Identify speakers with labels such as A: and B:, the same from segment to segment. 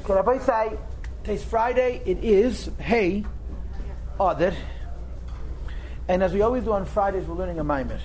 A: Okay, Rabbi say, today's Friday, it is Hey Adar. And as we always do on Fridays, we're learning a Maimer.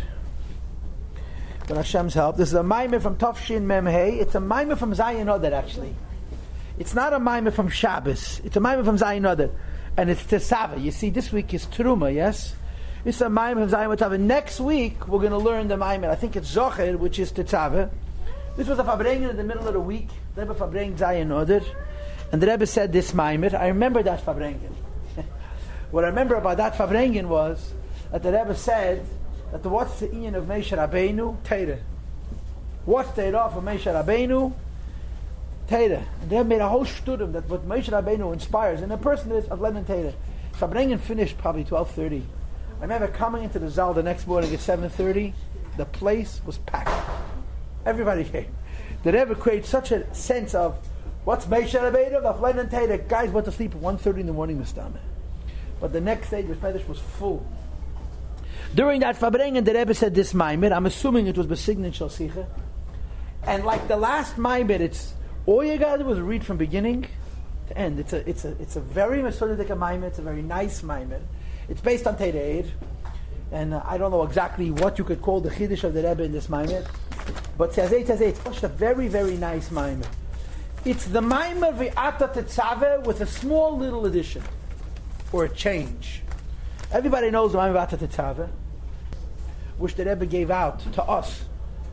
A: With Hashem's help. This is a Maimer from Tafshin Mem Hey. It's a Maimer from Zayin Adar, actually. It's not a Maimer from Shabbos. It's a Maimer from Zayin Adar. And it's Tesava. You see, this week is Teruma, yes? It's a Maimer from Zayin Adar. Next week, we're going to learn the Maimer. I think it's Zocher, which is Tetzava. This was a Fabrengen in the middle of the week. The Rebbe Fabrengen Zayin Adar. And the Rebbe said this Maimer. I remember that Fabrengen. What I remember about that Fabrengen was that the Rebbe said that what's the inyan of Moshe Rabbeinu? Teira. What's the Torah for Moshe Rabbeinu? Teira. And they made a whole studium that what Moshe Rabbeinu inspires in a person is of Lenin Teira. Fabrengen finished probably 12:30. I remember coming into the Zal the next morning at 7:30. The place was packed. Everybody came. The Rebbe created such a sense of what's Moshe Rabbeinu of Lenin Teira. Guys went to sleep at 1:30 in the morning with stomach. But the next day the Medrash was full. During that Fabrengen, the Rebbe said this Maimer. I'm assuming it was Besignin Shel Sicha. And like the last Maimer, it's all you got to do is read from beginning to end. It's a very Mesodik Maimer. It's a very nice Maimer. It's based on Teira Eid. And I don't know exactly what you could call the Chiddush of the Rebbe in this Maimer. But it's such a very, very nice Maimer. It's the Maimer V'ata Tetzaveh with a small little addition. Or a change. Everybody knows the Maimer V'ata Tetzaveh, which the Rebbe gave out to us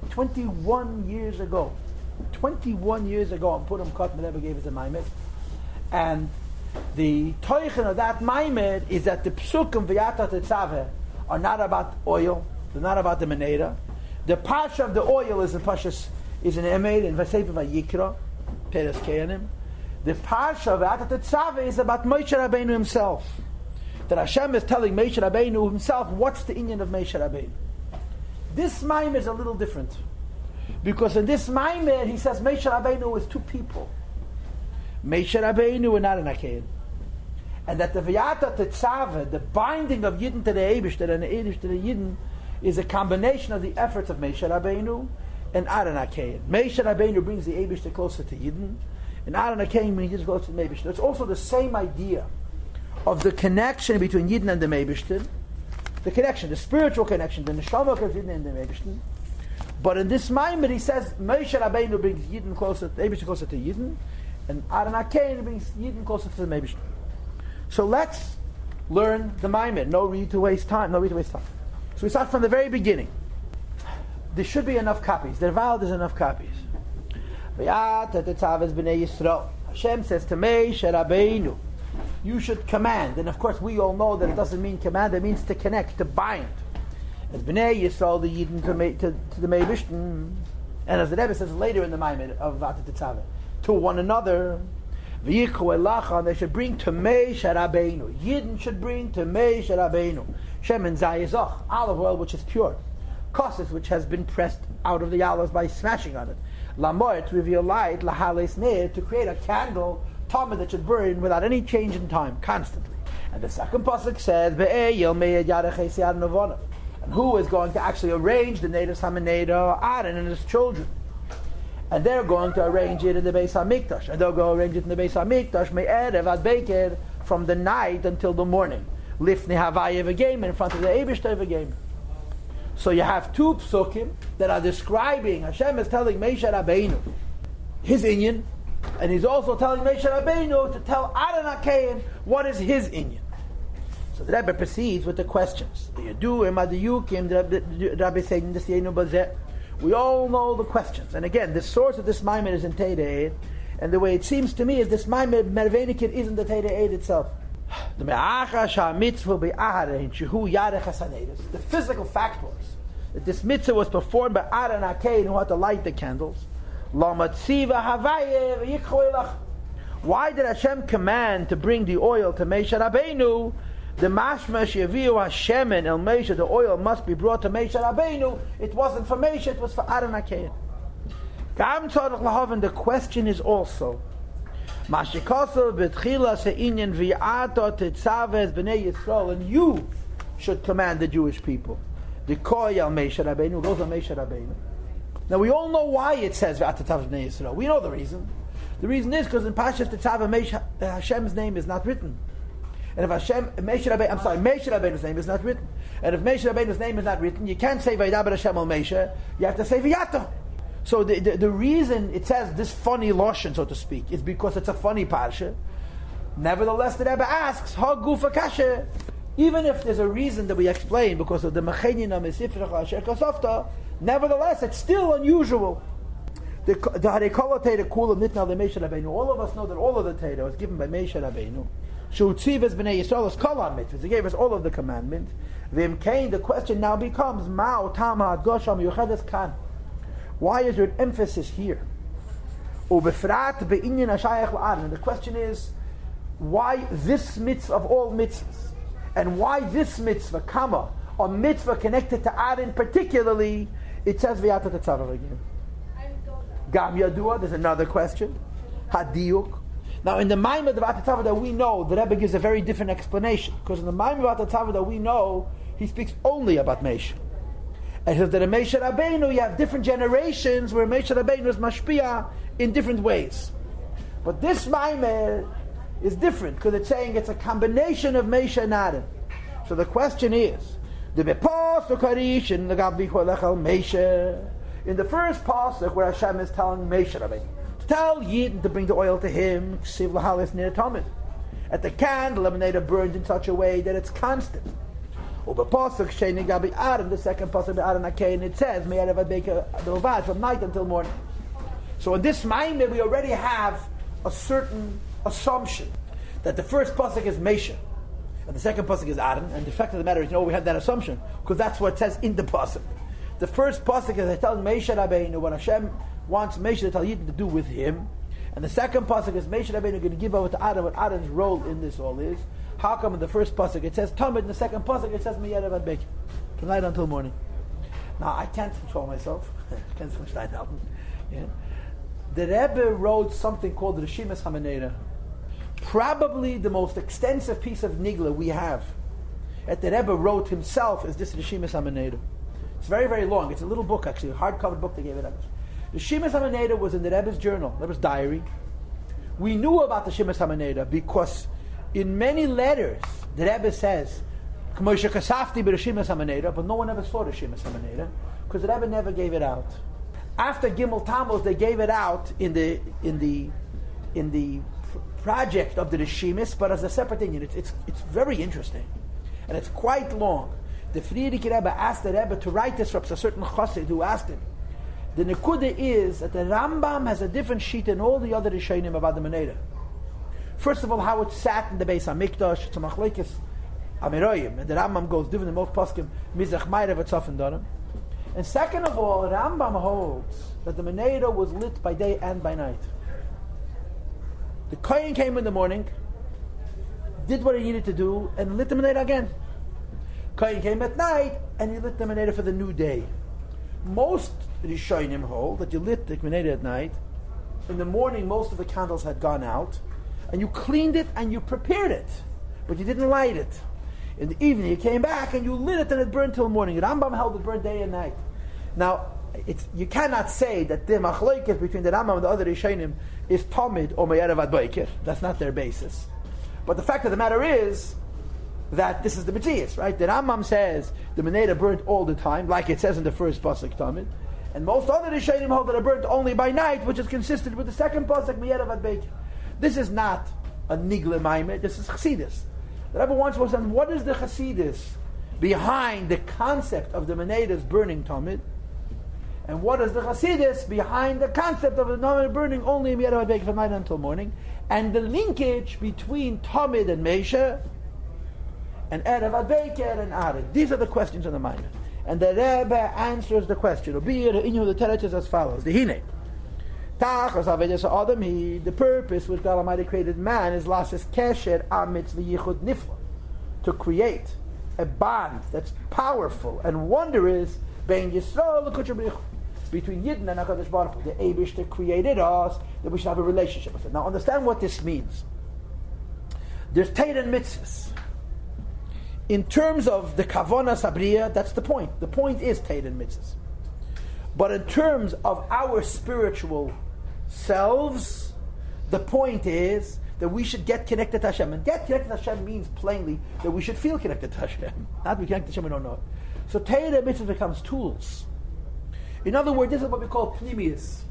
A: 21 years ago. 21 years ago, on Purim Katan, the Rebbe gave us a Maimer. And the Teuchen of that Maimer is that the Psukim V'ata Tetzaveh are not about oil, they're not about the Menorah. The Pasha of the oil is in Emed, in Vasefer Vayikra, Peres Kehanim. The Pasha of V'ata Tetzaveh is about Moshe Rabbeinu himself. That Hashem is telling Moshe Rabbeinu himself what's the inyan of Moshe Rabbeinu. This Maimer is a little different. Because in this Maimer, he says Moshe Rabbeinu is two people. Moshe Rabbeinu and Aaron HaKohen. And that the V'ata Tetzaveh, the binding of Yidden to the Eibishter and the Eibishter to the Yidden, is a combination of the efforts of Moshe Rabbeinu and Aaron HaKohen. Moshe Rabbeinu brings the Eibishter closer to Yidden, and Aaron HaKohen brings Yidden closer to the Eibishter. It's also the same idea of the connection between Yidden and the Eibishter, the connection, the spiritual connection, the neshama of Yidden and the Eibishter. But in this Maimer, he says Moshe Rabbeinu brings Yidden closer, the Eibishter closer to Yidden, and Aaron HaKohen brings Yidden closer to the Eibishter. So let's learn the Maimer. No reason to waste time. So we start from the very beginning. There should be enough copies. There's enough copies. Hashem says to Moshe Rabbeinu, you should command. And of course we all know that it doesn't mean command, it means to connect, to bind. As Bnei Yisrael, the Yidden to the Meibishter, and as the Rebbe says later in the Maimer of V'ata Tetzaveh, to one another. V'yichu elacha, they should bring to Moshe Rabbeinu. Yidden should bring to Moshe Rabbeinu Shemen Zayizach, olive oil which is pure, kosses which has been pressed out of the olives by smashing on it, lamoy to reveal light, lahales neir to create a candle, Tama that should burn without any change in time, constantly. And the second pasuk says, and who is going to actually arrange the native Hamaneda, Aaron and his children. And they're going to arrange it in the Beis HaMikdash. And they'll go arrange it in the Beis HaMikdash, me'erev ad beker, from the night until the morning. Lifnei Havaya v'gemer, in front of the Eibishter v'gemer. So you have two psukim that are describing, Hashem is telling Moshe Rabbeinu his inyan, and he's also telling Moshe Rabbeinu to tell Aaron HaKohen what is his inyan. So the Rebbe proceeds with the questions. We all know the questions. And again, the source of this Maimer is in Teira Eid, and the way it seems to me is this Maimer Merveinikid isn't the Teira Eid itself. The physical fact was that this mitzvah was performed by Aaron HaKohen, who had to light the candles. Why did Hashem command to bring the oil to Moshe Rabbeinu? The mashma sheviu Hashemen el Moshe, the oil must be brought to Moshe Rabbeinu. It wasn't for Moshe, it was for Aaron HaKohen. The question is also, and you should command the Jewish people. The koy al Moshe Rabbeinu goes on Moshe Rabbeinu. Now we all know why it says V'ata Tzav Bnei Yisrael. We know the reason. The reason is because in Parshas Tetzaveh, Hashem's name is not written. And if Moshe Rabbeinu's name is not written. And if Moshe Rabbeinu's name is not written, you can't say Vayidaber Hashem al Moshe, you have to say V'yato. So the reason it says this funny lashon, so to speak, is because it's a funny parsha. Nevertheless, the Rebbe asks, Ha gufa kashe, even if there's a reason that we explain because of the Mechenina Mesifrecha Asher Kasofta, nevertheless, it's still unusual. All of us know that all of the Torah was given by Moshe Rabbeinu. Shutziv b'nei Yisrael is kol mitzvahs. He gave us all of the commandments. The question now becomes, Ma'o Tama Gosham Yuchedes Kan. Why is there an emphasis here? And the question is, why this mitzvah of all mitzvahs? And why this mitzvah, Kama, a mitzvah connected to Aaron particularly, it says V'yata Tetzaveh again. Gam Yadua, there's another question. Hadiyuk. Now in the Maimah of V'yata Tetzaveh that we know, the Rebbe gives a very different explanation. Because in the Maimah of V'yata Tetzaveh that we know, he speaks only about Moshe. And he says that in Moshe Rabbeinu you have different generations where Moshe Rabbeinu is mashpia in different ways. But this Maimah is different because it's saying it's a combination of Moshe and Aaron. So the question is, in the first pasuk where Hashem is telling Moshe Rabbeinu to tell Yidden to bring the oil to him, at the can, the lemonade burned in such a way that it's constant. The second pasuk it says from night until morning. So in this Maimah we already have a certain assumption that the first pasuk is Moshe and the second pasuk is Aaron, and the fact of the matter is, we have that assumption because that's what it says in the pasuk. The first pasuk is telling Moshe Rabbeinu what Hashem wants Moshe to tell Yidden to do with him, and the second pasuk is Moshe Rabbeinu going to give over to Aaron what Aaron's role in this all is. How come in the first pasuk it says Tamid, in the second pasuk it says Miyarev Ad Beik, from night until morning? Now I can't control myself. Yeah. The Rebbe wrote something called the Rishimas HaManera, probably the most extensive piece of Nigla we have. That the Rebbe wrote himself is this Rishimas HaManera. It's very, very long. It's a little book actually, a hardcover book they gave it out. The Rishimas HaManera was in the Rebbe's journal, Rebbe's diary. We knew about the Rishimas HaManera because in many letters the Rebbe says, but no one ever saw the Rishimas HaManera because the Rebbe never gave it out. After Gimel Tammuz, they gave it out in the project of the Rishimis, but as a separate thing. It's very interesting, and it's quite long. The Frierdiker Rebbe asked the Rebbe to write this for a certain chassid who asked him. The Nekuda is that the Rambam has a different sheet than all the other Rishonim about the Menera. First of all, how it sat in the Beis HaMikdash, it's a machlekes Amiroyim, and the Rambam goes different than most poskim Mizrach Ma'ariv Tzaf and Dorim. And second of all, Rambam holds that the Menera was lit by day and by night. The Kohen came in the morning, did what he needed to do, and lit the Menera again. Kohen came at night, and he lit the Menera for the new day. Most Rishonim hold that you lit the Menera at night. In the morning, most of the candles had gone out, and you cleaned it and you prepared it, but you didn't light it. In the evening, you came back and you lit it and it burned till morning. Rambam held it burned day and night. Now, you cannot say that the machlokes between the Rambam and the other Rishonim is Tamid or Me'erev Ad Boker. That's not their basis. But the fact of the matter is that this is the Metzias, right? The Rambam says the Menera burnt all the time, like it says in the first pasuk Tamid, and most other Rishonim hold that it burnt only by night, which is consistent with the second pasuk Me'erev Ad Boker. This is not a Nigla Maimeh, this is Chassidus. The Rebbe wants to understand what is the Chassidus behind the concept of the Menera's burning Tamid, and what is the Chassidus behind the concept of the Menera burning only in Me'erev Ad Boker from night until morning, and the linkage between Tamid and Meisha, and Erev Ad Boker and Aaron. These are the questions in the Maimeh. And the Rebbe answers the question. The Teretz is as follows. The Hine. The purpose which God Almighty created man is lasses kesher amitz v'yichud nifla, to create a bond that's powerful and wondrous bein Yisrael l'kutsher between Yidden and HaKadosh Baruch Hu. The Eibishter created us that we should have a relationship with Him. Now understand what this means. There's Torah and mitzvahs. In terms of the Kavona Sabriya, that's the point. The point is Torah and mitzvahs. But in terms of our spiritual selves, The point is that we should get connected to Hashem. And get connected to Hashem means plainly that we should feel connected to Hashem. Not we connect to Hashem, we don't know it. So Torah mitzvah becomes tools. In other words, this is what we call pnimius.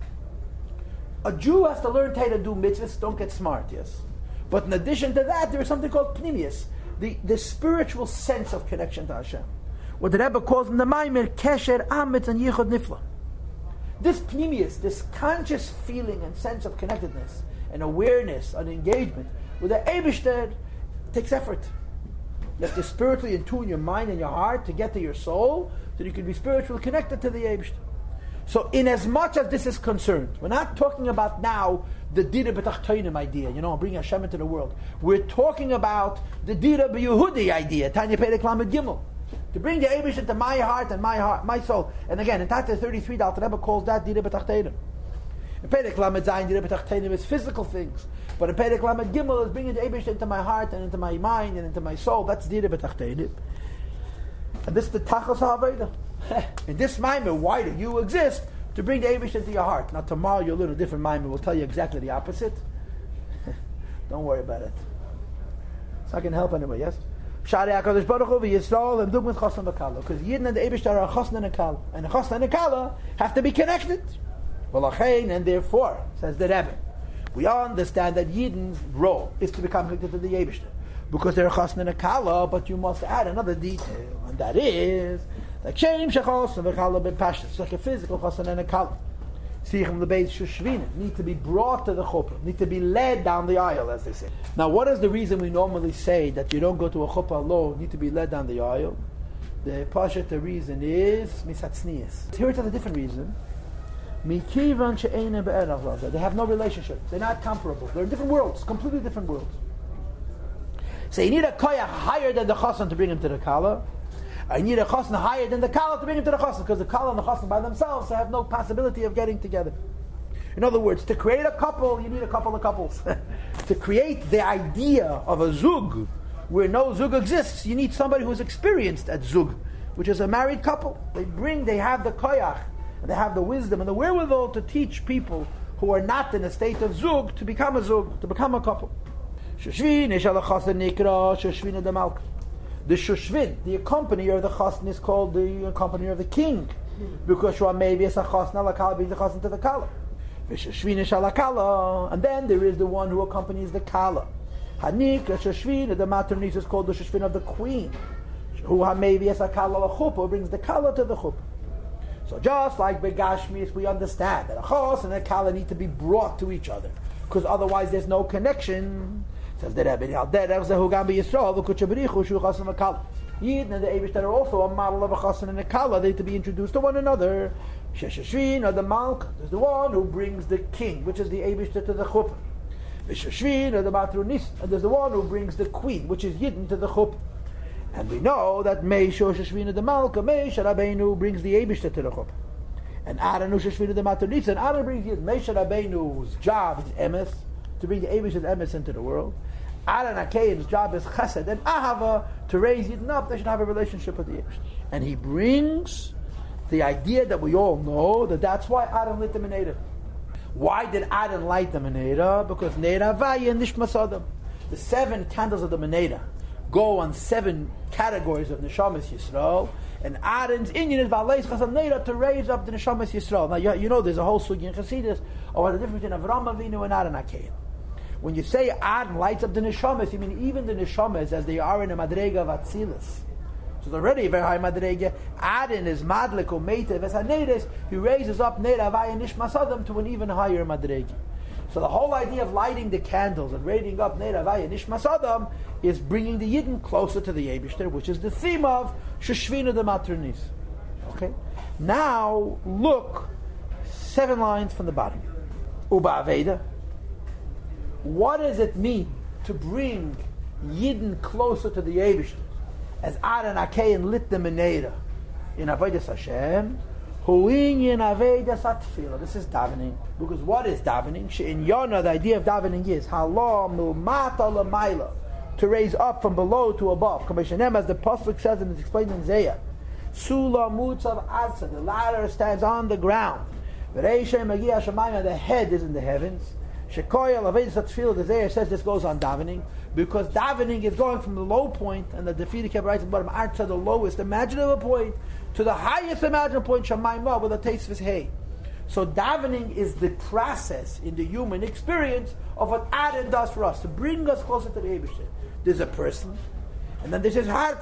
A: A Jew has to learn Torah to do mitzvahs, don't get smart, yes. But in addition to that, there is something called pnimius, the spiritual sense of connection to Hashem. What the Rebbe calls in the Maimer, Kesher, Amitz, and Yichud Nifla. This pnimius, this conscious feeling and sense of connectedness, and awareness and engagement with the Eibishter takes effort. You have to spiritually attune your mind and your heart to get to your soul, so you can be spiritually connected to the Eibishter. So, in as much as this is concerned, we're not talking about now the Dira B'Tachtonim idea, bringing Hashem into the world. We're talking about the Dira B'Yehudi idea, Tanya Perek Lamed Gimel, to bring the Eibishter into my heart, my soul. And again, in Tata 33, the Alter Rebbe calls that Dira B'Tachtonim. In Perek Lamed Zayin, Dira B'Tachtonim is physical things, but in Perek Lamed Gimel is bringing the Eibishter into my heart and into my mind and into my soul. That's Dira B'Tachtonim. And this is the Tachos HaAveda. In this Maimer, why do you exist? To bring the Eibishter into your heart. Now tomorrow you'll learn a different Maimer. We'll tell you exactly the opposite. Don't worry about it. So I can help anyway, yes? Shari HaKadosh Baruch Hu v'Yisrael and Dugmat Chosna V'Kala. Because Yidden and the Eibishter are a Chosna and a Kala. And a Chosna and a Kala have to be connected. And therefore, says the Rebbe, we understand that Yidden's role is to become connected to the Eibishter. Because they're a Chosna and a Kala, but you must add another detail. And that is... like Shem Shechos and V'Chala B'Pashtas. It's like a physical Chosna and a Kala. Sichim L'Beis Shushvina need to be brought to the chuppah, need to be led down the aisle, as they say. Now, what is the reason we normally say that you don't go to a chuppah alone, need to be led down the aisle? The reason is Misatznias. Here it's a different reason. Mikivan She'eina Be'erach Laza. They have no relationship. They're not comparable. They're in different worlds, completely different worlds. So you need a koyach higher than the chassan to bring him to the kala. I need a chassan higher than the kala to bring him to the chassan, because the kala and the chassan by themselves have no possibility of getting together. In other words, to create a couple, you need a couple of couples. To create the idea of a zug, where no zug exists, you need somebody who's experienced at zug, which is a married couple. They have the koyach, and they have the wisdom and the wherewithal to teach people who are not in a state of zug to become a zug, to become a couple. Shushvin is ala chassan nikra Shushvin de Malka. The Shushvin, the accompanier of the chassan, is called the accompanier of the king, because Shua maybe is a chassan ala kala, brings the chassan to the kala. Shushvin is ala kala, and then there is the one who accompanies the kala. Hanikra Shushvin, the maternis is called the Shushvin of the queen, who maybe is a kala la chuppah, brings the kala to the chuppah. So just like Begashmis, we understand that a chas and a kala need to be brought to each other, because otherwise there's no connection. Says the Rebbe, Yid and the Eibush that are also a model of a chassan and a kala, they need to be introduced to one another. Sheshashvin, or the Malk, is the one who brings the king, which is the Eibush to the chuppah. Veshashvin, or the Matrunis, and there's the one who brings the queen, which is Yidden, to the chuppah. And we know that Meisho Sheshvin, the Malka, Meisha Rabbeinu brings the Eibush to the chuppah. And Aaron Sheshvin, the Matrunis, and Aaron brings Yidden. Meisha Rabbeinu's job is emes, to bring the Eibush and emes into the world. Aaron Akein's job is chesed and ahava, to raise Yidden up. They should have a relationship with the Eibush. And he brings the idea that we all know, that's why Aaron lit the Meneda. Why did Aaron light the Meneda? Because Neira Vaya Nishmas Adam. The 7 candles of the Meneda go on 7 categories of Neshamas Yisrael, and Aaron's Inyan is Ba'aleis Chasam Neira to raise up the Neshamas Yisrael. Now you know there's a whole sugi in Chassidus about the difference between Avram Avinu and Aaron Akein. When you say Aaron lights up the Neshamas, you mean even the Neshamas as they are in a Madrega of Atzilus. So it's already a very high Madrega. Aaron is Madlik or Meitev as Hanedes, he raises up Neira Vaya Nishmas Adam to an even higher Madrega. So the whole idea of lighting the candles and raising up Neira Vaya Nishmas Adam is bringing the Yidden closer to the Eibishter, which is the theme of Sheshvina de Matronis. Okay? Now look 7 lines from the bottom. Uba Aveda. What does it mean to bring Yidden closer to the Eibishter? As Aaron Akein lit the Meneda in Avodas Hashem, Huinyin Avedas Atfila. This is davening. Because what is davening? In Yonah, the idea of davening is Hala Milmata Lamaila, to raise up from below to above. Commissionem, as the Pasuk says and it's explained in Zayah, Sula Mutzav Adsa, the ladder stands on the ground. The head is in the heavens. Shekoyel Avedis Tefillah, the Zohar says this goes on davening, because davening is going from the low point, and the Defeated kept writing at the bottom, to the lowest imaginable point, to the highest imaginable point, Shamayim Ma, with a taste of his hay. So davening is the process in the human experience of what Aaron does for us, to bring us closer to the Eibishter. There's a person, and then there's his heart,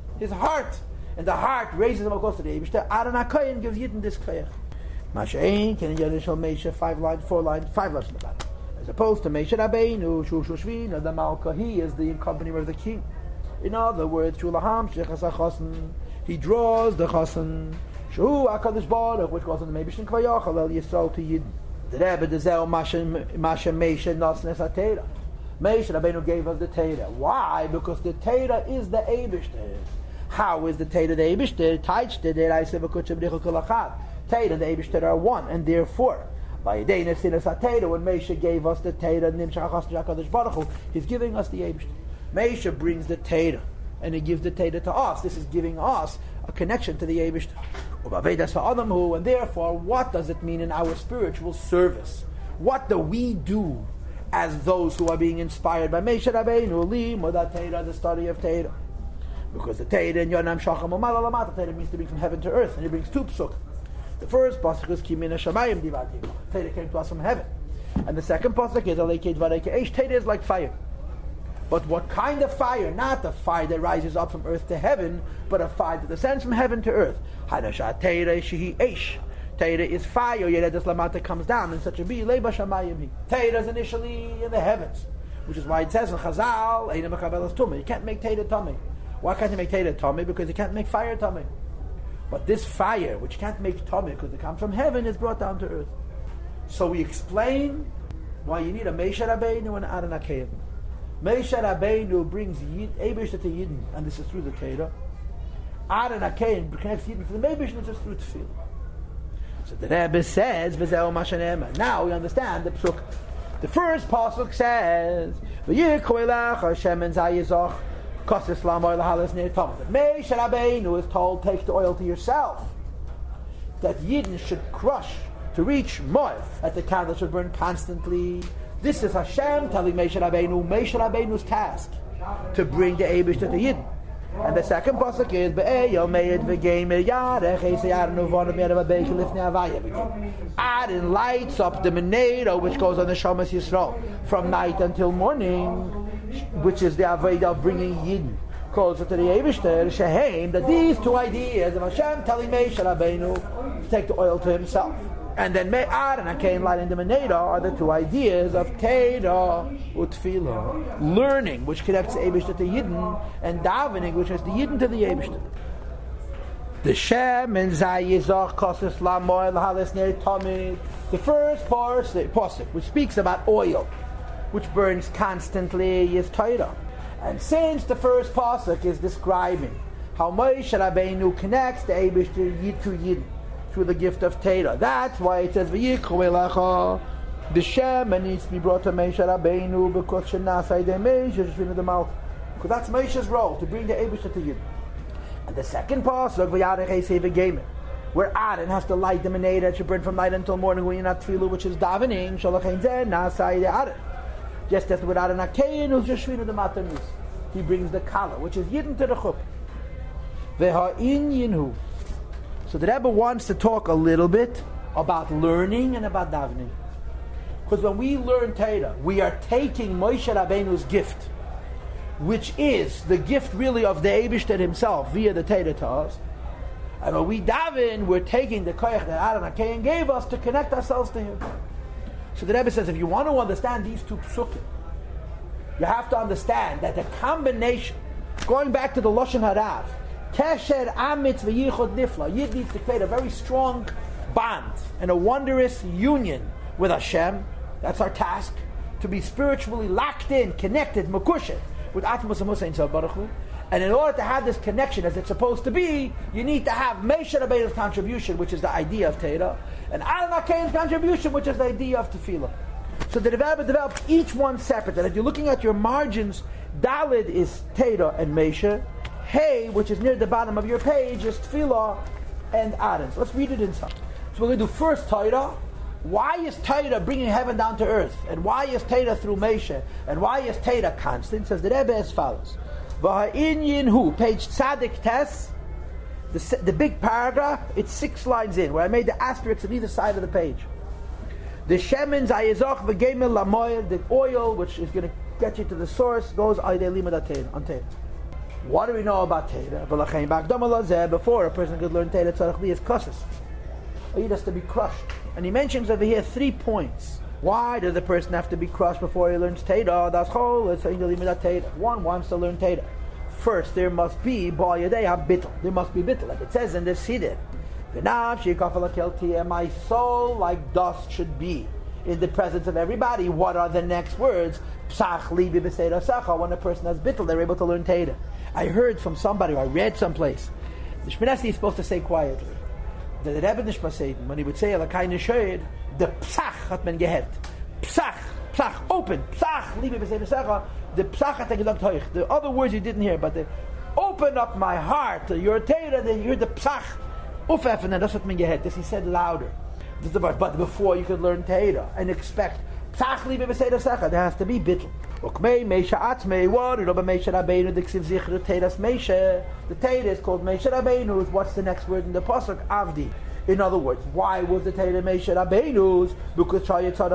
A: and the heart raises him closer to the Eibishter. Aaron HaKohen gives Yidden this koyach. Masha'ein, Ken Yadishal Meisha, 5 lines in the bottom. As opposed to Meisha Rabbeinu, Shushu Shvina, the Malka, he is the accompanier of the king. In other words, Shulaham, Shechas HaChosen, he draws the Chosen, Shu HaKadosh Baruch, which goes on the Meibishtin Kvayachal, El Yisrael to Yidden. The Rebbe, the Zeo, Masha Meisha, Nosnes HaTeira. Meisha Rabbeinu gave us the Teira. Why? Because the Teira is the Eibishter. How is the Teira the Eibishter? Taichte, the Reise V'Kutche B'Richel Kolachad. Teira and the Eibishter are one, and therefore, by Yedei Nesinas HaTeira, when Meisha gave us the Teira, Nimshach HaKadosh HaKadosh Baruch Hu, he's giving us the Eibishter. Meisha brings the Teira, and he gives the Teira to us. This is giving us a connection to the Eibishter. And therefore, what does it mean in our spiritual service? What do we do as those who are being inspired by Meisha Rabbeinu, Limud HaTeira, the study of Teira? Because the Teira in Yonam Shacham U'Mala Lamata, Teira means to bring from heaven to earth, and he brings 2 psuk. The first pasuk is Kimina Shamayim Divatim. Teira came to us from heaven, and the second pasuk is Alekei Dvarei Eish. Teira is like fire, but what kind of fire? Not a fire that rises up from earth to heaven, but a fire that descends from heaven to earth. Hanasha Teira Shehi Eish. Teira is fire. Yeredas Lamata comes down in such a be Leiba Shamayim. Teira is initially in the heavens, which is why it says in Chazal, Eina Mechabelas Tumah. You can't make Teira Tumah. Why can't you make Teira Tumah? Because you can't make fire Tumah. But this fire, which can't make Tumah because it comes from heaven, is brought down to earth. So we explain why you need a Meisha Rabbeinu and Aaron HaKohen. Meisha Rabbeinu brings Eibishter to Yidden, and this is through the Teira. Aaron HaKohen connects Yidden to the Eibishter just through Tefillah. So the Rebbe says, V'zeo Mashanema. Now we understand the Psuk. The first pasuk says, V'yikhu elach Hashem en zayizach Kosis lam oil halas near Thomas. Meisha Rabbeinu is told, take the oil to yourself. That Yidden should crush to reach Moed, that the candle should burn constantly. This is Hashem telling Meisha Rabbeinu's task to bring the Eibishter to Yidden. And the second pasuk is Aaron lights up the menorah which goes on the Shamas Yisrael from night until morning, which is the avodah of bringing Yidden closer to the Eibishter. Shehem, that these 2 ideas of Hashem telling Meisha Rabbeinu to take the oil to himself, and then Aaron HaKohen lighting the menorah are the 2 ideas of Teira Utfilah, learning, which connects the Eibishter to Yidden, and davening, which is the Yidden to the Eibishter. The Shem and Zayizach Kosis Lamoy Lahalis Ner Tomid. The first pasuk, which speaks about oil, which burns constantly, is Teira. And since the first pasuk is describing how Moshe Rabbeinu connects the Eibishter to Yidden through the gift of Teira, that's why it says V'yikhu elacha. The Shema needs to be brought to Moshe Rabbeinu because Shenasai de Moshe Shvina the Malch, because that's Moshe's role to bring the Eibishter to Yidden. And the second pasuk V'yarech Eisei V'Geimer, where Aaron has to light the menorah that should burn from night until morning when you're not tefillah, which is davening. Shalachin Zeh Nasai de Aaron. Just as with Aaron HaKohen, who's just Shvina the Matanis, he brings the kala, which is Yidden to the chup. V'ha'in Yinhu. So the Rebbe wants to talk a little bit about learning and about davening. Because when we learn Teira, we are taking Moshe Rabbeinu's gift, which is the gift really of the Eibishter himself via the Teira to us. And when we daven, we're taking the koyach that Aaron HaKohen gave us to connect ourselves to him. So the Rebbe says, if you want to understand these 2 psukim, you have to understand that the combination, going back to the Lashon Harav, Kesher Amitz V'Yichud Nifla, Yid needs to create a very strong bond and a wondrous union with Hashem. That's our task, to be spiritually locked in, connected, mekushet, with Atmos Amusa Ein Baruch Hu. And in order to have this connection as it's supposed to be, you need to have Moshe Rabbeinu's contribution, which is the idea of Teira, and Aaron HaKohen's contribution, which is the idea of Tefillah. So the Rebbe developed each one separate. And if you're looking at your margins, Dalid is Teira and Moshe. Hey, which is near the bottom of your page, is Tefillah and Aaron. So let's read it inside. So we're going to do first Teira, Why is Torah bringing heaven down to earth? And why is Torah through Moshe? And why is Torah constant? Says the Rebbe as follows. V'ha'inyin hu, page Tzadik Tes, the big paragraph, it's 6 lines in, where I made the asterisks on either side of the page. The Shemin Zayizach v'gemel lamoyer, the oil which is going to get you to the source, goes on Torah. What do we know about Torah? Before a person could learn Torah, tzarich li is kosses. He has to be crushed. And he mentions over here 3 points. Why does the person have to be crushed before he learns Torah? One wants to learn Torah. First, there must be bittul. There must be bittul, like it says in this Siddur. My soul like dust should be in the presence of everybody. What are the next words? When a person has bittul, they're able to learn Torah. I heard from somebody, or I read someplace, the Shmoneh is supposed to say quietly. The Rebbe Nishma said, when he would say Elakai Nishoyed, the psach hat men gehert. Psach, open. Psach, liebe b'seder sacha. The psach hat gesagt hoich. The other words you didn't hear, but the open up my heart to your Torah, then you hear the psach. Ufefen, and that's what men gehert. This he said louder. But before you could learn Torah and expect psach liebe b'seder sacha, there has to be bittul. Ukmei Meisha Atzmei, what? The Torah is called Meisha Rabbeinu. What's the next word in the pasuk? Avdi. In other words, why was the Torah Meisha Rabbeinu's? Because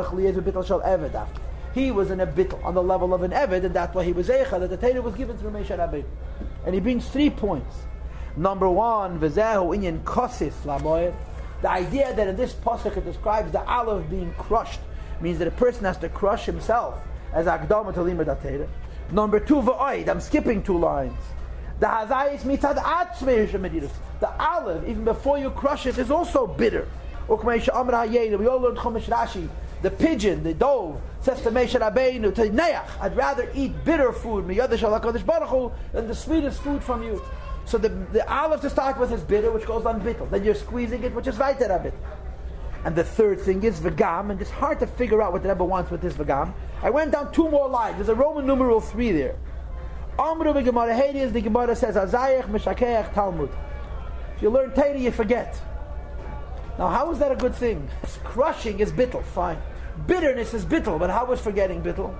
A: he was in a bittul on the level of an eved, and that's why he was eicha, that the Torah was given through Meisha Rabbeinu. And he brings 3 points. Number 1, V'zehu inyan kosis lamoyer. The idea that in this pasuk it describes the aleph being crushed means that a person has to crush himself as Akdama to Limud HaTorah. Number 2, V'oid, I'm skipping 2 lines. The Hazayis mitzad atzmei shemedidus. The olive, even before you crush it, is also bitter. We all learned Chumash Rashi. The pigeon, the dove, says to Moshe Rabbeinu, to Neach, I'd rather eat bitter food than the sweetest food from you. So the olive to start with is bitter, which goes on bittul. Then you're squeezing it, which is weiter a bit. And the third thing is v'gam, and it's hard to figure out what the Rebbe wants with this v'gam. I went down 2 more lines. There's a Roman numeral 3 there. Amru v'gemara Hades, the Gemara says, Azayach mishakeach Talmud. If you learn Torah, you forget. Now, how is that a good thing? Crushing is bittul, fine. Bitterness is bittul, but how is forgetting bittul?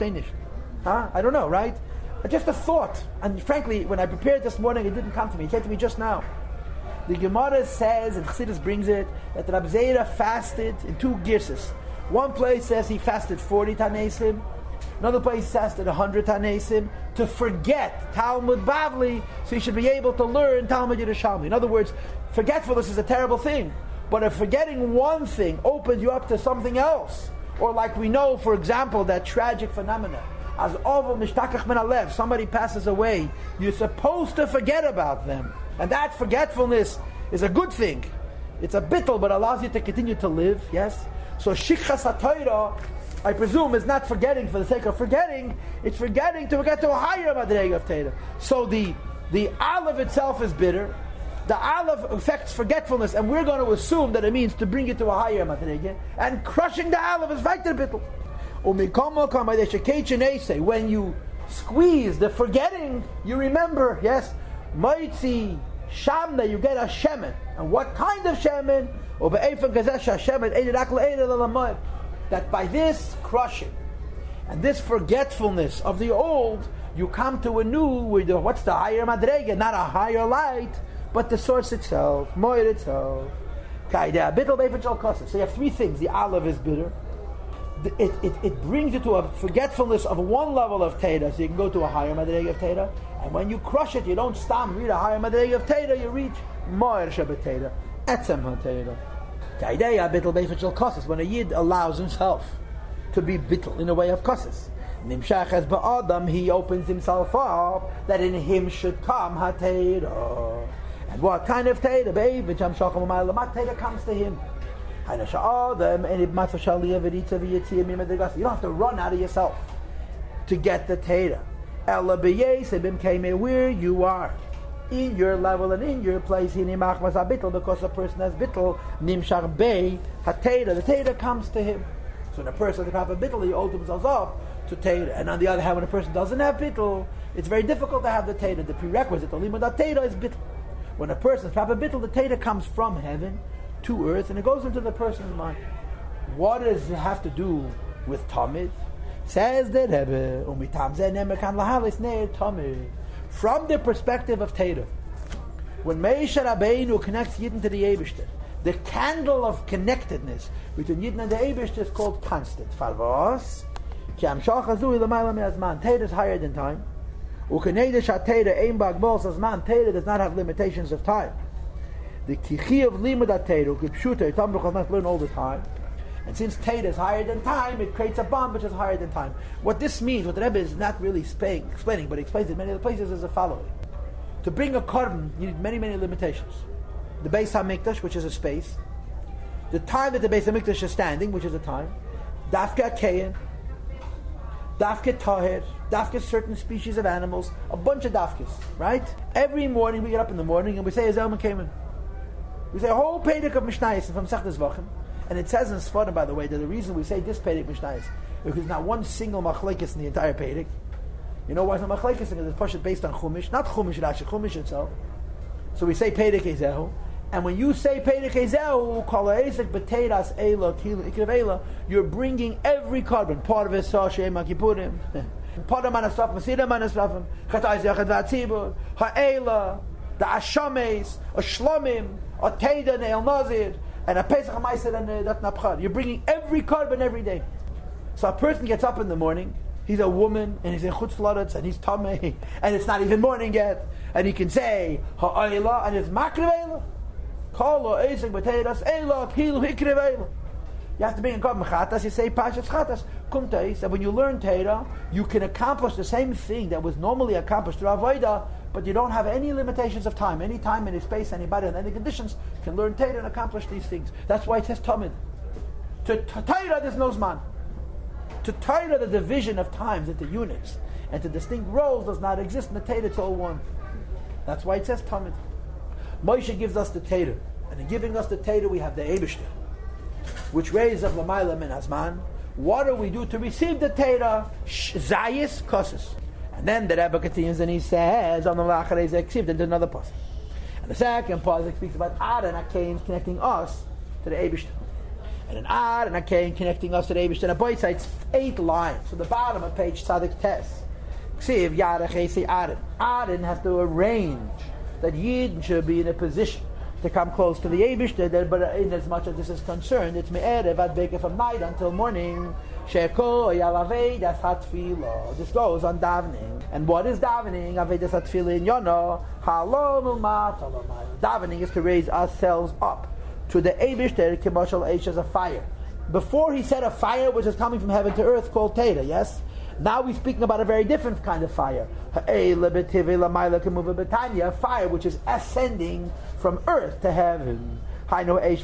A: Huh? I don't know, right? Just a thought. And frankly, when I prepared this morning, it didn't come to me. It came to me just now. The Gemara says, and Chassidus brings it, that Rab Zera fasted in 2 girses. One place says he fasted 40 Tanesim. Another place fasted 100 Tanesim to forget Talmud Bavli, so he should be able to learn Talmud Yerushalmi. In other words, forgetfulness is a terrible thing. But if forgetting one thing opens you up to something else, or like we know, for example, that tragic phenomena, as Oval Mishtakach Min Alev, somebody passes away, you're supposed to forget about them. And that forgetfulness is a good thing. It's a bittul, but allows you to continue to live, yes? So Shichas HaTorah, I presume, is not forgetting for the sake of forgetting, it's forgetting to get to a higher madrega of Torah. So the olive itself is bitter, the olive affects forgetfulness, and we're going to assume that it means to bring it to a higher madrega, and crushing the olive is weiter bittul. When you squeeze the forgetting, you remember, yes? Moitzi Shamna, you get a shemen. And what kind of shemen? That by this crushing and this forgetfulness of the old, you come to a new, what's the higher madrega? Not a higher light, but the source itself, Moed itself. So you have 3 things. The olive is bitter. It brings you to a forgetfulness of one level of Torah, so you can go to a higher madrega of Torah. And when you crush it, you don't stop and read a higher madrega of Torah, you reach Moer Shabbat Torah, Etzem HaTorah. When a Yid allows himself to be bittul in a way of kosses, Nimshach as ba'adam, he opens himself up that in him should come HaTorah. And what kind of Torah? What Torah comes to him? You don't have to run out of yourself to get the Torah. Where you are, in your level and in your place, because a person has bittul, the Torah comes to him. So when a person doesn't have a bittul, he opens himself up to Torah. And on the other hand, when a person doesn't have bittul, it's very difficult to have the Torah. The prerequisite, the limud Torah, is bittul. When a person has a bittul, the Torah comes from heaven to earth, and it goes into the person's mind. What does it have to do with Tamid? Says the Rebbe, from the perspective of Torah, when Moshe Rabbeinu connects Yidden to the Eibishter, the candle of connectedness between Yidden and the Eibishter is called constant. Torah is higher than time. Torah does not have limitations of time. The kichi of limud Torah, Tam must learn all the time. And since Torah is higher than time, it creates a bond which is higher than time. What this means, what the Rebbe is not really explaining, but he explains it in many other places, is the following. To bring a korban, you need many, many limitations. The Beis HaMikdash, which is a space. The time that the Beis HaMikdash is standing, which is a time. Dafka Kayin. Dafka Tahir. Dafka certain species of animals. A bunch of dafkas, right? Every morning we get up in the morning and we say Ezel Mekayman. We say a whole pedic of Mishnayos from Sechtes Vachim. And it says in Sfarim, by the way, that the reason we say this pedic Mishnayos because not one single machlekes in the entire pedic. You know why it's not machlekes? Because it's pushed based on Chumash, not Chumash Rashi, Chumash itself. So we say pedic Ezehu. And when you say pedic Ezehu, kol ha'esek b'teiras eila kilu ikrev eila, you're bringing every korban, part of it sa she'em ha'kipurim, part of manasrafim, sida manasrafim, chatay zechad v'atzibur, ha'eila, the ashames, a shlomim, a teida ne'el nazir, and a pesach ha'maiser and that napchad. You're bringing every korban every day. So a person gets up in the morning, he's a woman, and he's in chutz laretz, and he's tamei, and it's not even morning yet, and he can say ha'eila, and it's makrev eila. You have to bring in korban chatas. You say pashas chatas. Kumtais, and when you learn Torah, you can accomplish the same thing that was normally accomplished through avodah, but you don't have any limitations of time, any space, anybody, and any conditions can learn Torah and accomplish these things. That's why it says tamid. To Torah, there's no zman. To Torah, the division of times into units and to distinct roles does not exist in the Torah. It's all one. That's why it says tamid. Moshe gives us the Torah, and in giving us the Torah, we have the Eibishter, which raises up Lamayla min Azman. What do we do to receive the Torah? Zayis kosis. And then the Rebbe continues and he says, on the Lacharei Zeksiv, then there's another pasuk. And the second pasuk speaks about Ad and Akain connecting us to the Eibishter. And an Ad and Akain connecting us to the Eibishter. And a both sides, 8 lines. So the bottom of page Tzadik Tes. Ksiv Yarech Esi Adin. Adin has to arrange that Yid should be in a position to come close to the Eibishter, but in as much as this is concerned, it's me'erev ad beke from night until morning. Sheko yalavei das hatfila. This goes on davening. And what is davening? Avei das hatfila in yono. Halom umat alomai. Davening is to raise ourselves up to the Eibishter k'moshel eish as a fire. Before he said a fire which is coming from heaven to earth called Torah, yes? Now we're speaking about a very different kind of fire. A fire which is ascending from earth to heaven. There's a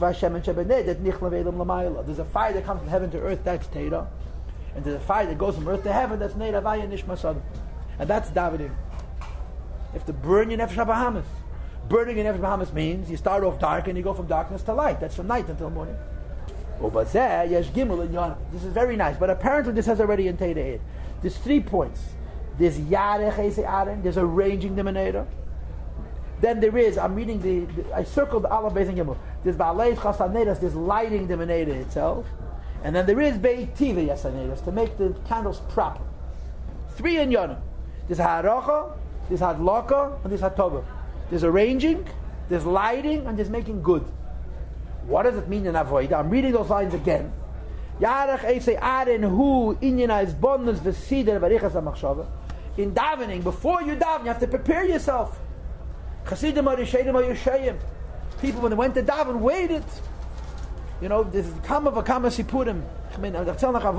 A: fire that comes from heaven to earth, that's Torah. And there's a fire that goes from earth to heaven, that's Neir Havaya Nishma. And that's davening. If to burn your Nefesh HaBahamis. Burning your Nefesh HaBahamis means you start off dark and you go from darkness to light. That's from night until morning. This is very nice, but apparently this has already in Torah. There's 3 points. There's Yarech Esi Aaron, there's arranging the Menera. Then there is, I'm reading I circled the Aleph Beis and Gimel. There's Ba'alei Chasanedas, there's lighting the Menera itself. And then there is Be'itiva Yasanedas, to make the candles proper. 3 in Yonah. There's Ha'aracha, there's Hadlaka, and there's Hatova. There's arranging, there's lighting, and there's making good. What does it mean in Avodah? I'm reading those lines again. Yarech Eisei Aren Hu Inyanai Bonus V'Sider V'Richas HaMachshava. In davening, before you daven, you have to prepare yourself. Chasidim HaRishedim HaYeshayim. People, when they went to daven, waited. You know, there's Kama V'Kama Sipurim. I mean, the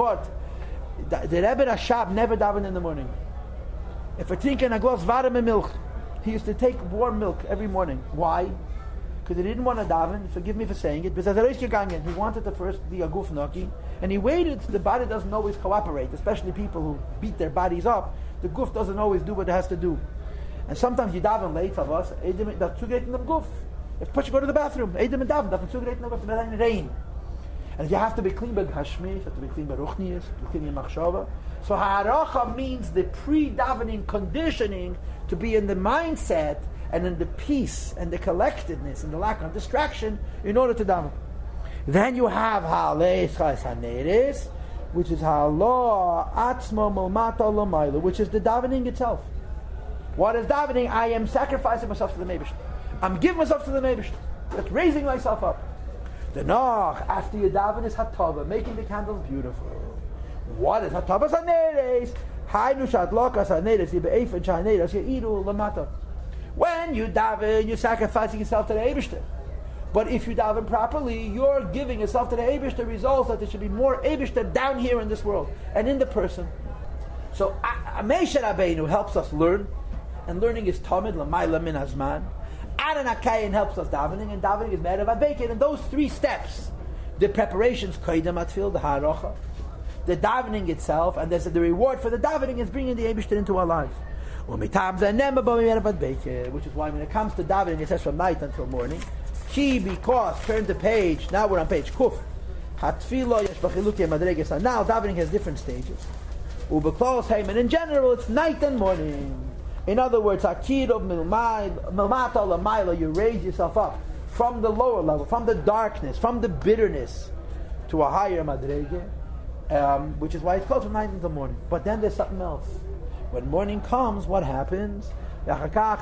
A: Rebbe Rashab never davened in the morning. If we're drinking a glass varme milk, he used to take warm milk every morning. Why? Because he didn't want to daven, forgive me for saying it, because he wanted to first be a gufnaki, and he waited. The body doesn't always cooperate, especially people who beat their bodies up. The guf doesn't always do what it has to do. And sometimes you daven late for us, that's too great in the guf. If you go to the bathroom, Eidim and daven, that's too great in the guf, it's rain. And you have to be clean by Hashmi, you have to be clean by Ruchnius, to be clean in Machshava. So Ha'aracha means the pre-davening conditioning to be in the mindset and in the peace and the collectedness and the lack of distraction in order to daven. Then you have Ha'alei Chais HaNeiris, which is Ha'alo Atzmo Milmata L'maylo, which is the davening itself. What is davening? I am sacrificing myself to the Meibish. I'm giving myself to the Meibish. That's raising myself up. The Noch, after you daven, is Hatava, making the candles beautiful. What is Hatava HaNeiris? Hainu Shatlokas HaNeiris, Yibe'efen HaNeiris, Ye'iru L'mata. When you daven, you're sacrificing yourself to the Eibishter. But if you daven properly, you're giving yourself to the Eibishter, results that there should be more Eibishter down here in this world and in the person. So Moshe Rabbeinu helps us learn, and learning is Tamid L'mayla Min Hazman. Aaron HaKayin helps us davening, and davening is Me'erev HaBeikin. And those three steps, the preparations, Koydem Atfil, the Ha'arocha, the davening itself, and there's the reward for the davening is bringing the Eibishter into our lives. Which is why when it comes to davening, it says from night until morning. Because, turn the page, now we're on page Kuf. Now davening has different stages. And in general, it's night and morning. In other words, you raise yourself up from the lower level, from the darkness, from the bitterness, to a higher madrege, which is why it's called from night until morning. But then there's something else. When morning comes, what happens? It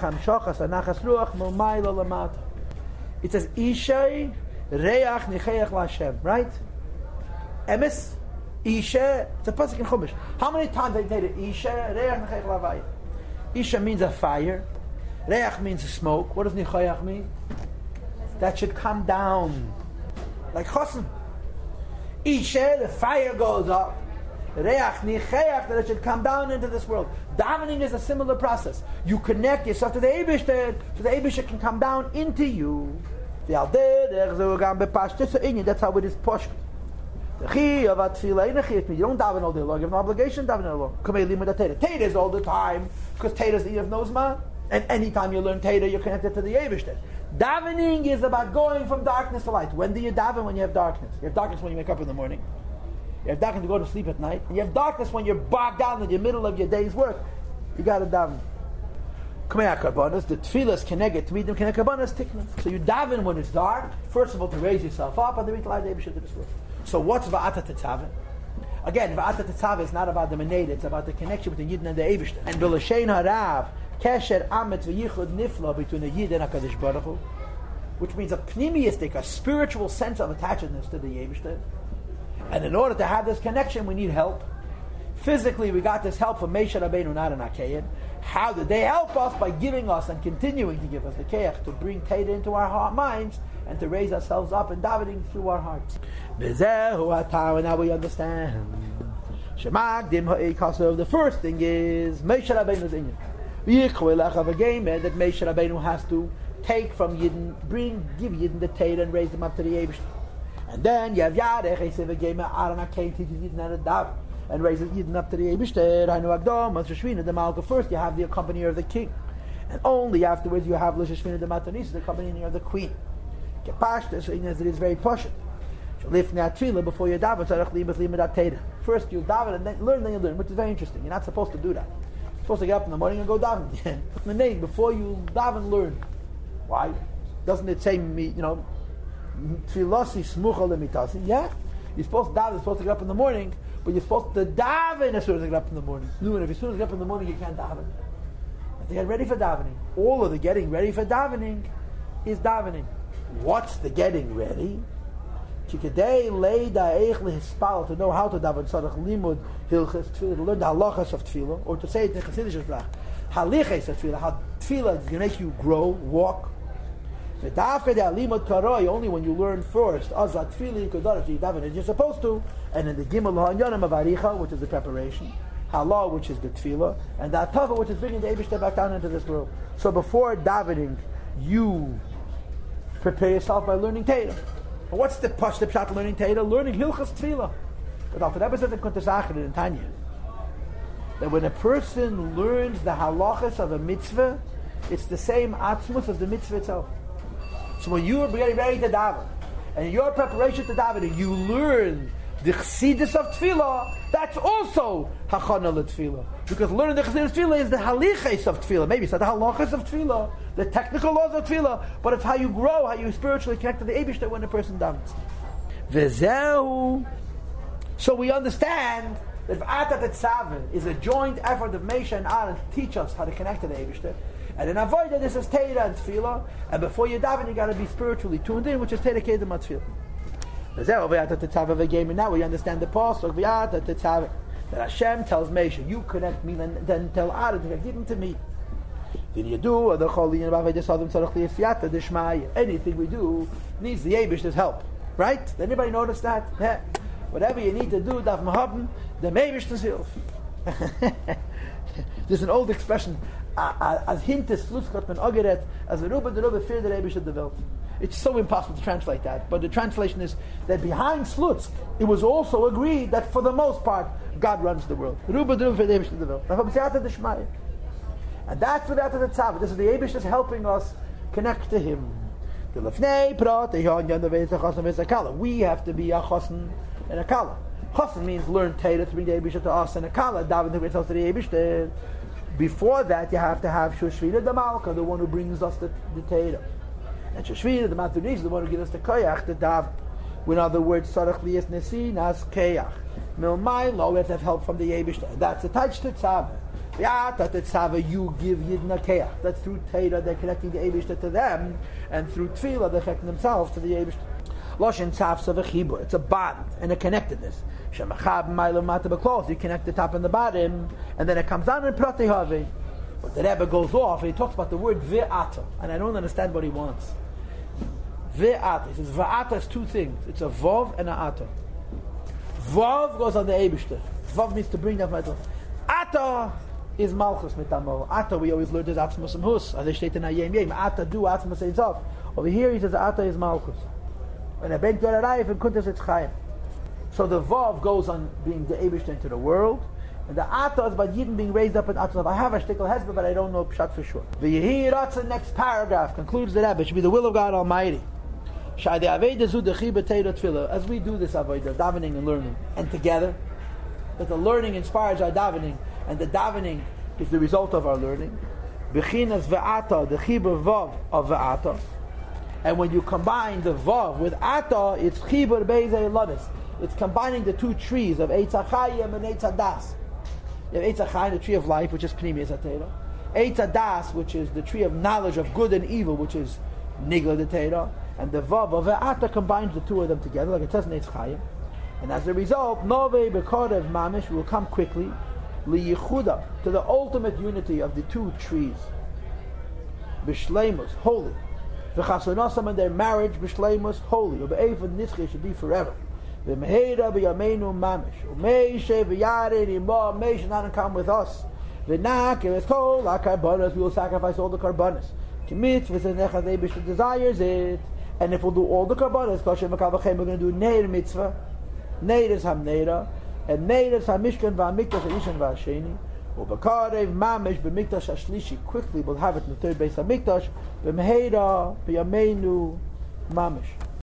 A: says, Ishay Reach Nicheach Lashem, right? Emes, Isha, it's a pasuk in Chumash. How many times did they say it? Isha Reach Nicheach Lavaya. Isha means a fire. Reach means a smoke. What does Nicheach mean? That should come down. Like Chosim. Isha, the fire goes up. Reach Nicheach, that it should come down into this world. Davening is a similar process. You connect yourself to the Eibishter, so the Eibishter can come down into you. That's how it is pushed. You don't daven all day long. You have no obligation to daven all day long. Teda is all the time, because Teda is the Eev Nozma, and anytime you learn Teda, you're connected to the Eibishter. Davening is about going from darkness to light. When do you daven? When you have darkness. You have darkness when you wake up in the morning. You have darkness to go to sleep at night. And you have darkness when you're bogged down in the middle of your day's work. You got to daven. The tefillas connected to meet them karbanos tikna. So you daven when it's dark. First of all, to raise yourself up, and then to light the Eibishter to this world. So what's va'ata tetzaveh? Again, va'ata tetzaveh is not about the meneda. It's about the connection between Yidden and the Eibishter. And b'lashein harav kesher amet v'yichud nifla between the Yid and Hakadosh Baruch Hu, which means a pneumistic, a spiritual sense of attachedness to the Eibishter. And in order to have this connection, we need help. Physically, we got this help from Moshe Rabbeinu, not an Akayin. How did they help us? By giving us and continuing to give us the Keach to bring Teda into our minds and to raise ourselves up and davening through our hearts. And now we understand. The first thing is Moshe Rabbeinu's inyan. That Moshe Rabbeinu has to take from Yidden, give Yidden the Teda and raise them up to the Eibishter. And then you have Yarech, Esev Gema, Aaron HaKayin teaches Yidden how to daven and raises Yidden up to the Eibishter. Hainu Agdom, Sheshvina, the Malka. First you have the accompanier of the king. And only afterwards you have Sheshvina, the Matanis, the accompanier of the queen. Kepashta, so it is very poshut. Before you daven, first you daven and then you learn, which is very interesting. You're not supposed to do that. You're supposed to get up in the morning and go daven. Before you daven, learn. Why? Doesn't it say, Tfilosi smucha lemitasi? Yeah, you're supposed to daven. You're supposed to get up in the morning, but you're supposed to daven as soon as you get up in the morning. No, and if as soon as you get up in the morning, you can't daven. You have to get ready for davening. All of the getting ready for davening is davening. What's the getting ready? To know how to daven, to learn the halachas of tefillah, or to say it in Chassidish Sprach, haliches of tefillah, how tefillah is going to make you grow, walk. Only when you learn first, you're supposed to, and in the Gimel Ha'anyanim of Aricha, which is the preparation, Halah, which is the tefillah, and the Atava, which is bringing the Eibishter back down into this world. So before davening, you prepare yourself by learning Teda. What's the pshat learning Teda? Learning Hilchas Tefillah. But after that, says in Kuntesachid in Tanya, that when a person learns the halachas of a mitzvah, it's the same atzmus as the mitzvah itself. So when you are getting ready to daven, and in your preparation to daven, you learn the chassidus of tefillah, that's also hachana l'tefillah. Because learning the chassidus of tefillah is the haliches of tefillah. Maybe it's not the halachas of tefillah, the technical laws of tefillah, but it's how you grow, how you spiritually connect to the Eibishter when a person davens. V'zehu. So we understand that V'ata Tetzaveh is a joint effort of Moshe and Aaron to teach us how to connect to the Eibishter. And in Avodah, this is Teira and Tefillah. And before you daven, you got to be spiritually tuned in, which is Teira Kedem Tefillah. V'zehu V'ata Tetzaveh v'geimin. Now we understand the pasuk V'ata Tetzaveh, that Hashem tells Moshe, you connect me, then tell Aaron to give him to me. Then you do anything we do needs the Eibishter's help, right? Did anybody notice that? Yeah. Whatever you need to do, daf mahabim, the Eibishter's help. There's an old expression, as hintes slutzkot men ogeret, as a ruba de ruba fear the Eibishter developed. It's so impossible to translate that, but the translation is that behind Slutsk, it was also agreed that for the most part, God runs the world. Ruba de ruba fear the Eibishter developed. And that's without the Tzavah. This is the Eibishter helping us connect to Him. We have to be a chosn and a kala. Chosn means learn Torah to bring the Eibishter to us, and a kala daven to bring us to the Eibishter. Before that, you have to have Shushvina the Malka, the one who brings us the Torah. And Shushvina the Maturish is the one who gives us the koyach, the daven. In other words, Sarach liyas nesi nas keyach. Milmaylo, we have to have help from the Eibishter. That's the touch to Tzavah. You give Yidna Keach. That's through Torah, they're connecting the Eibishter to them, and through Tefillah, they're connecting themselves to the Eibishter. Loshin Tzavsa v'chibur. It's a bond and a connectedness. Shemachab ma'ilum mata b'klos. You connect the top and the bottom, and then it comes down in Pratei Havei. But the Rebbe goes off, and he talks about the word Ve'ata, and I don't understand what he wants. Ve'ata. He says Ve'ata is two things. It's a Vav and a Ata. Vav goes on the Eibishter. Vav means to bring that metal. Ata is Malchus mitamo. Ata, we always learned as Atzmos and Hus. As they state in Ayem Yem. Ata do Atzmos Ein Sof. Over here he says Ata is Malchus. And Ben Torarayif and Kuntas it's Chaim. So the Vav goes on being the Eibishter into the world. And the Ata is about Yidden being raised up in Atzmos. I have a shtickle hezbollah, but I don't know Pshat for sure. The Yehi Ratzah, next paragraph, concludes the Rebbe. It should be the will of God Almighty. As we do this Avodah, davening and learning, and together, that the learning inspires our davening, and the davening is the result of our learning. Bechinas ve'ata, the chibur vav of ve'ata. And when you combine the vav with ata, it's chibur beizei lonis. It's combining the two trees of Eitz HaChayim and Eitz HaDas. You have Eitz HaChayim, the tree of life, which is Pnimius HaTeira. Eitz HaDas, which is the tree of knowledge of good and evil, which is Nigla the Teira. And the vav of ve'ata combines the two of them together, like it says in Eitz HaChayim. And as a result, Novei Bekorev Mamish will come quickly, Liyichuda, to the ultimate unity of the two trees. Bishleimus, holy. V'chasonosam, and their marriage, Bishleimus, holy. Ube'evad Nitzchi should be forever. V'meheira b'yameinu Mamish. U'meishe v'yarin imo, Meishe not come with us. V'nak, and it's called, la karbonas, we will sacrifice all the karbonas. Kimitz, v'zenechad Eibishter desires it. And if we'll do all the karbonas, Kosher Makal V'chem, we're going to do Neir mitzvah. Neir is Hamneira, and Neir is Hamishkan V'Hamikdash Yishan V'Hasheni. Ubakarev Mamish B'Mikdash Hashlishi, quickly we'll have it in the third base Hamikdash. B'Meheira B'Yameinu Mamish.